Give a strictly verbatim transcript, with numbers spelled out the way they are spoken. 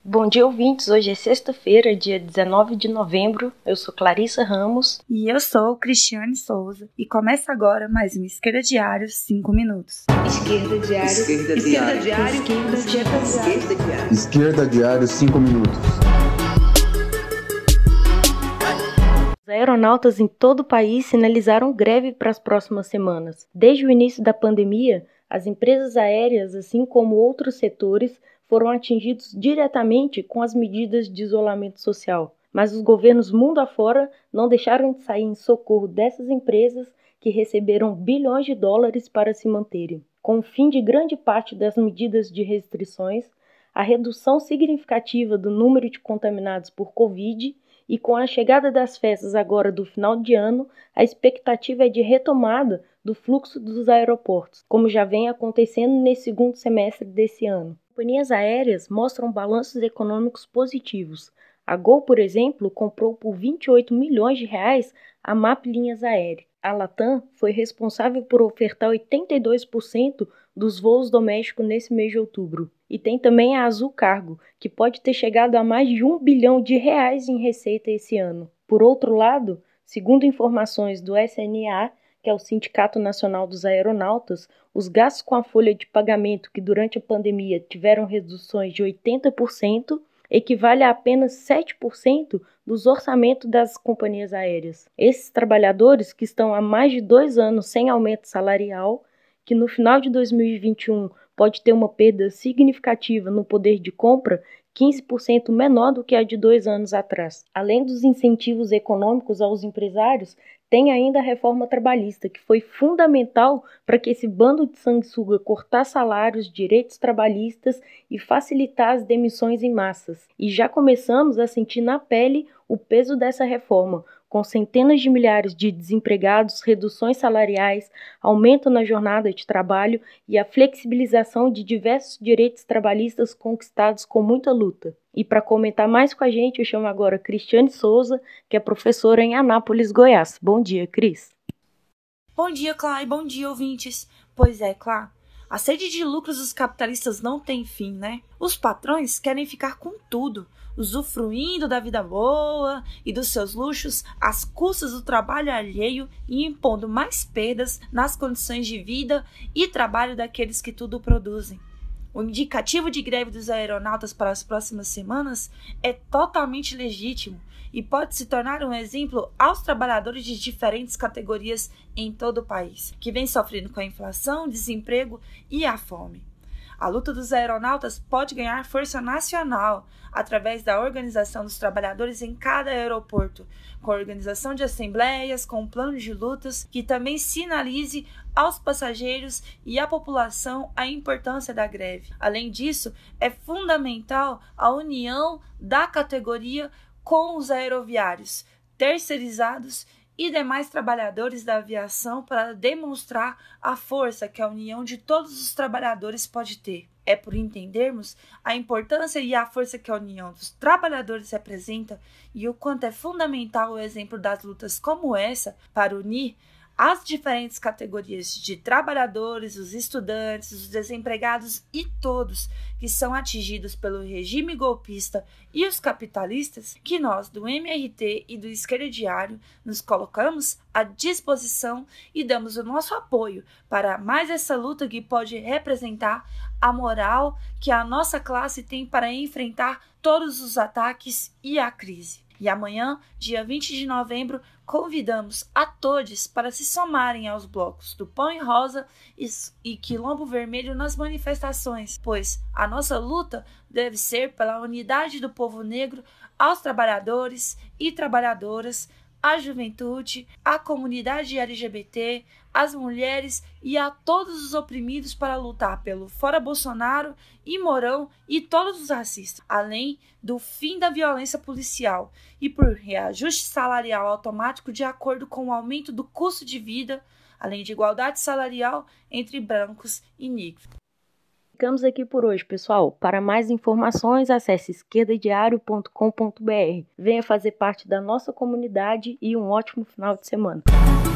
Bom dia, ouvintes. Hoje é sexta-feira, dia dezenove de novembro. Eu sou Clarissa Ramos. E eu sou Cristiane Souza. E começa agora mais um Esquerda Diário cinco minutos. Esquerda Diário. Esquerda Diário. Esquerda Diário. Esquerda Diário. Esquerda Diário cinco minutos. Os aeronautas em todo o país sinalizaram greve para as próximas semanas. Desde o início da pandemia, as empresas aéreas, assim como outros setores, foram atingidos diretamente com as medidas de isolamento social. Mas os governos mundo afora não deixaram de sair em socorro dessas empresas que receberam bilhões de dólares para se manterem. Com o fim de grande parte das medidas de restrições, a redução significativa do número de contaminados por Covid e com a chegada das festas agora do final de ano, a expectativa é de retomada do fluxo dos aeroportos, como já vem acontecendo nesse segundo semestre desse ano. Companhias aéreas mostram balanços econômicos positivos. A Gol, por exemplo, comprou por vinte e oito milhões de reais a M A P Linhas Aéreas. A Latam foi responsável por ofertar oitenta e dois por cento dos voos domésticos nesse mês de outubro. E tem também a Azul Cargo, que pode ter chegado a mais de um bilhão de reais em receita esse ano. Por outro lado, segundo informações do S N A, que é o Sindicato Nacional dos Aeronautas, os gastos com a folha de pagamento que durante a pandemia tiveram reduções de oitenta por cento equivale a apenas sete por cento dos orçamentos das companhias aéreas. Esses trabalhadores que estão há mais de dois anos sem aumento salarial, que no final de dois mil e vinte e um pode ter uma perda significativa no poder de compra, quinze por cento menor do que a de dois anos atrás. Além dos incentivos econômicos aos empresários, tem ainda a reforma trabalhista, que foi fundamental para que esse bando de sanguessuga cortar salários, direitos trabalhistas e facilitar as demissões em massas. E já começamos a sentir na pele o peso dessa reforma, com centenas de milhares de desempregados, reduções salariais, aumento na jornada de trabalho e a flexibilização de diversos direitos trabalhistas conquistados com muita luta. E para comentar mais com a gente, eu chamo agora Cristiane Souza, que é professora em Anápolis, Goiás. Bom dia, Cris. Bom dia, Clá, e bom dia, ouvintes. Pois é, Clá, a sede de lucros dos capitalistas não tem fim, né? Os patrões querem ficar com tudo, usufruindo da vida boa e dos seus luxos às custas do trabalho alheio e impondo mais perdas nas condições de vida e trabalho daqueles que tudo produzem. O indicativo de greve dos aeronautas para as próximas semanas é totalmente legítimo e pode se tornar um exemplo aos trabalhadores de diferentes categorias em todo o país, que vem sofrendo com a inflação, desemprego e a fome. A luta dos aeronautas pode ganhar força nacional através da organização dos trabalhadores em cada aeroporto, com a organização de assembleias, com um plano de lutas que também sinalize aos passageiros e à população a importância da greve. Além disso, é fundamental a união da categoria com os aeroviários, terceirizados e demais trabalhadores da aviação para demonstrar a força que a união de todos os trabalhadores pode ter. É por entendermos a importância e a força que a união dos trabalhadores representa e o quanto é fundamental o exemplo das lutas como essa para unir as diferentes categorias de trabalhadores, os estudantes, os desempregados e todos que são atingidos pelo regime golpista e os capitalistas, que nós do M R T e do Esquerda Diário nos colocamos à disposição e damos o nosso apoio para mais essa luta que pode representar a moral que a nossa classe tem para enfrentar todos os ataques e a crise. E amanhã, dia vinte de novembro, convidamos a todos para se somarem aos blocos do Pão e Rosa e Quilombo Vermelho nas manifestações, pois a nossa luta deve ser pela unidade do povo negro, aos trabalhadores e trabalhadoras, à juventude, à comunidade L G B T, às mulheres e a todos os oprimidos para lutar pelo fora Bolsonaro e Mourão e todos os racistas, além do fim da violência policial e por reajuste salarial automático de acordo com o aumento do custo de vida, além de igualdade salarial entre brancos e negros. Ficamos aqui por hoje, pessoal. Para mais informações, acesse esquerda diário ponto com ponto b r. Venha fazer parte da nossa comunidade e um ótimo final de semana.